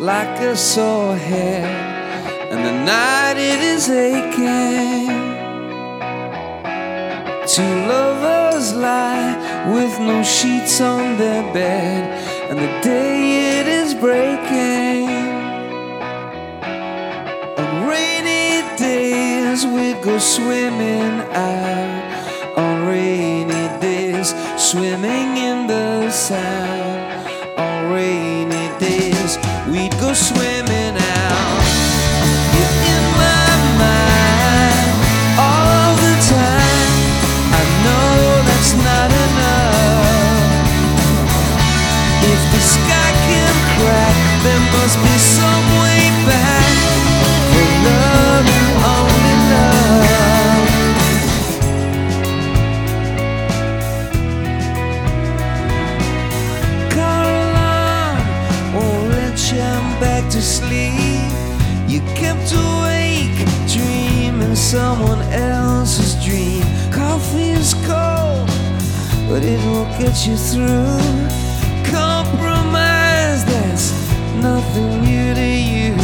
like a sore head, and the night it is aching. Two lovers lie with no sheets on their bed, and the day it is breaking. On rainy days we'd go swimming out, on rainy days swimming in the sand. On rainy days we'd go swimming out. You're in my mind all the time. I know that's not enough. If the sky can crack, there must be some way back for love and only love. Caroline won't let you back to sleep. You kept awake, dreaming someone else's dream. Coffee is cold, but it will get you through. Compromise, that's nothing new to you.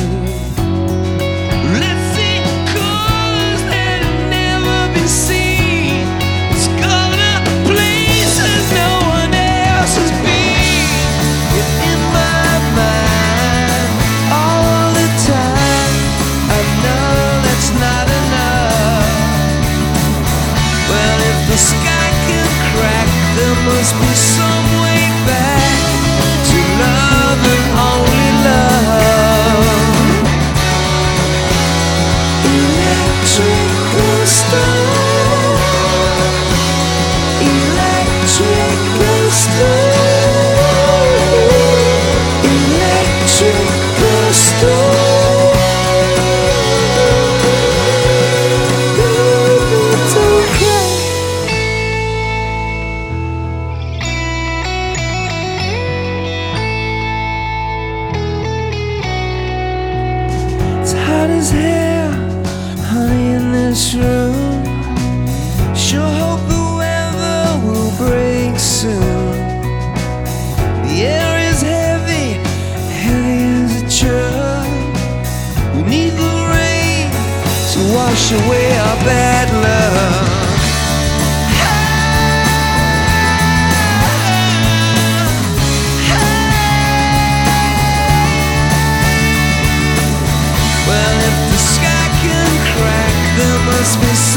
Let's see colors that have never been seen. Let's go to places no one else has been. You're in my mind all the time. I know that's not enough. Well, if the sky can crack, there must be some way back to love and only love. Electrical storm, electrical storm, electrical storm. It's okay. It's hot as hell, honey, in this room. Sure hope the weather will break soon. The air is heavy, heavy as a truck. We need the rain to wash away our bad luck. Well, if the sky can crack, there must be